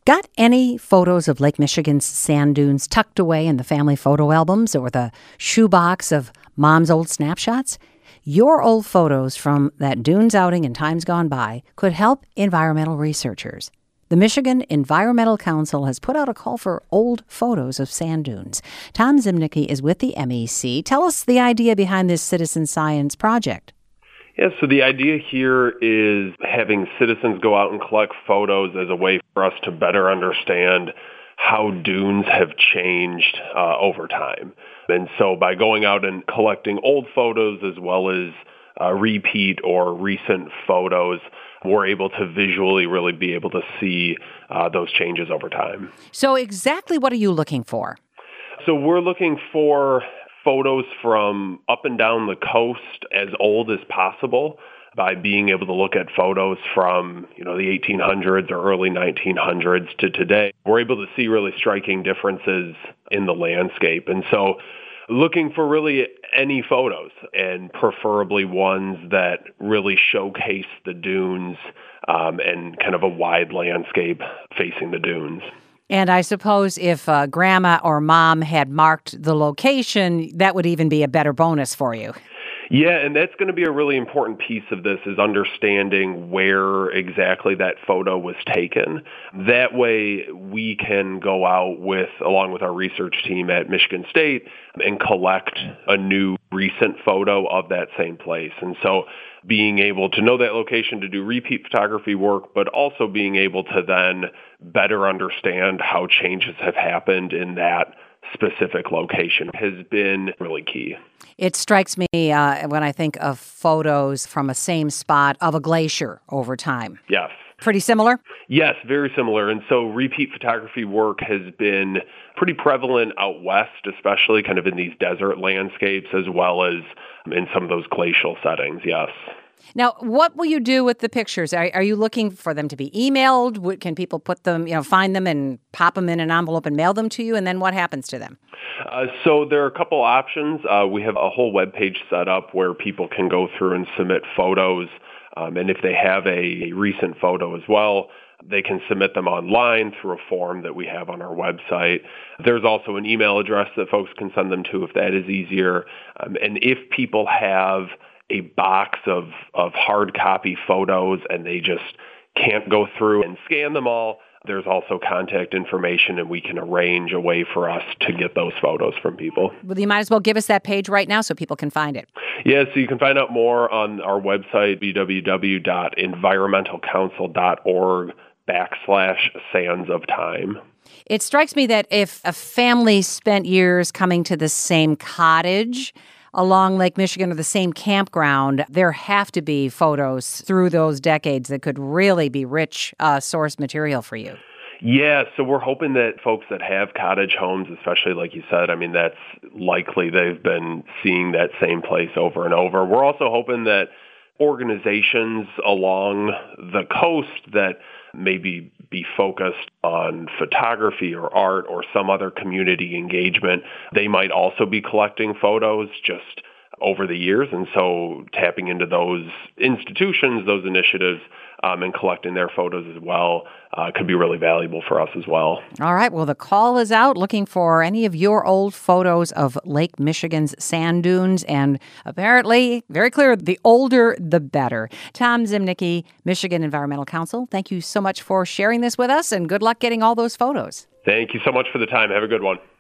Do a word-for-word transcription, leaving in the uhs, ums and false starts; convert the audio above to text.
Got any photos of Lake Michigan's sand dunes tucked away in the family photo albums or the shoebox of mom's old snapshots? Your old photos from that dunes outing in times gone by could help environmental researchers. The Michigan Environmental Council has put out a call for old photos of sand dunes. Tom Zimnicki is with the M E C. Tell us the idea behind this citizen science project. Yeah, so the idea here is having citizens go out and collect photos as a way for us to better understand how dunes have changed uh, over time. And so by going out and collecting old photos as well as uh, repeat or recent photos, we're able to visually really be able to see uh, those changes over time. So exactly what are you looking for? So we're looking for photos from up and down the coast as old as possible by being able to look at photos from, you know, the eighteen hundreds or early nineteen hundreds to today. We're able to see really striking differences in the landscape. And so looking for really any photos, and preferably ones that really showcase the dunes um, and kind of a wide landscape facing the dunes. And I suppose if uh, grandma or mom had marked the location, that would even be a better bonus for you. Yeah, and that's going to be a really important piece of this is understanding where exactly that photo was taken. That way we can go out with, along with our research team at Michigan State, and collect a new recent photo of that same place. And so being able to know that location to do repeat photography work, but also being able to then better understand how changes have happened in that specific location has been really key. It strikes me uh, when I think of photos from a same spot of a glacier over time. Yes. Pretty similar? Yes, very similar. And so repeat photography work has been pretty prevalent out west, especially kind of in these desert landscapes, as well as in some of those glacial settings, yes. Now, what will you do with the pictures? Are, are you looking for them to be emailed? Would, can people put them, you know, find them and pop them in an envelope and mail them to you? And then what happens to them? Uh, so there are a couple options. Uh, we have a whole web page set up where people can go through and submit photos. Um, and if they have a recent photo as well, they can submit them online through a form that we have on our website. There's also an email address that folks can send them to if that is easier. Um, and if people have a box of, of hard copy photos and they just can't go through and scan them all, there's also contact information and we can arrange a way for us to get those photos from people. Well, you might as well give us that page right now so people can find it. Yeah, so you can find out more on our website, w w w dot environmental council dot org backslash sands of time. It strikes me that if a family spent years coming to the same cottage along Lake Michigan or the same campground, there have to be photos through those decades that could really be rich uh, source material for you. Yeah, so we're hoping that folks that have cottage homes, especially like you said, I mean, that's likely they've been seeing that same place over and over. We're also hoping that organizations along the coast that maybe be focused on photography or art or some other community engagement, they might also be collecting photos just over the years. And so tapping into those institutions, those initiatives, um, and collecting their photos as well uh, could be really valuable for us as well. All right. Well, the call is out looking for any of your old photos of Lake Michigan's sand dunes. And apparently, very clear, the older, the better. Tom Zimnicki, Michigan Environmental Council, thank you so much for sharing this with us, and good luck getting all those photos. Thank you so much for the time. Have a good one.